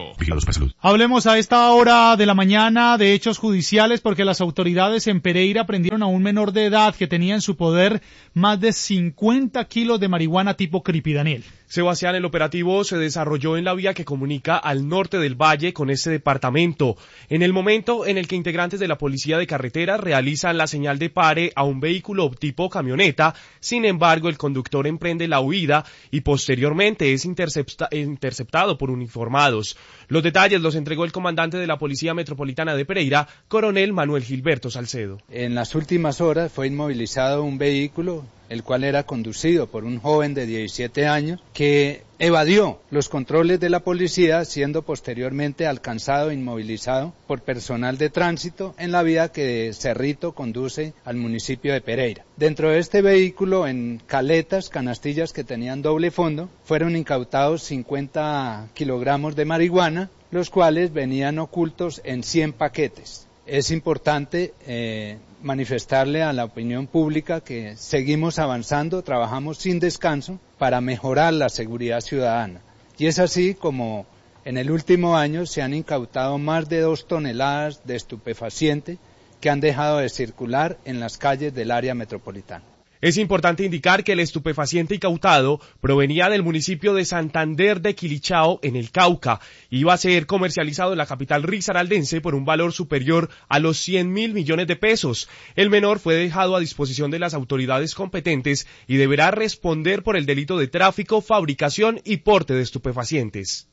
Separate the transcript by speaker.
Speaker 1: Vigilado Supersalud.
Speaker 2: Hablemos a esta hora de la mañana de hechos judiciales porque las autoridades en Pereira prendieron a un menor de edad que tenía en su poder más de 50 kilos de marihuana tipo creepy, Daniel.
Speaker 3: Sebastián, el operativo se desarrolló en la vía que comunica al norte del valle con este departamento, en el momento en el que integrantes de la policía de carretera realizan la señal de pare a un vehículo tipo camioneta. Sin embargo, el conductor emprende la huida y posteriormente es interceptado por uniformados. Los detalles los entregó el comandante de la Policía Metropolitana de Pereira, coronel Manuel Gilberto Salcedo.
Speaker 4: En las últimas horas fue inmovilizado un vehículo, el cual era conducido por un joven de 17 años que evadió los controles de la policía, siendo posteriormente alcanzado e inmovilizado por personal de tránsito en la vía que de Cerrito conduce al municipio de Pereira. Dentro de este vehículo, en caletas, canastillas que tenían doble fondo, fueron incautados 50 kilogramos de marihuana, los cuales venían ocultos en 100 paquetes. Es importante manifestarle a la opinión pública que seguimos avanzando, trabajamos sin descanso para mejorar la seguridad ciudadana. Y es así como en el último año se han incautado más de 2 toneladas de estupefaciente que han dejado de circular en las calles del área metropolitana.
Speaker 3: Es importante indicar que el estupefaciente incautado provenía del municipio de Santander de Quilichao, en el Cauca. Iba a ser comercializado en la capital risaraldense por un valor superior a los 100.000 millones de pesos. El menor fue dejado a disposición de las autoridades competentes y deberá responder por el delito de tráfico, fabricación y porte de estupefacientes.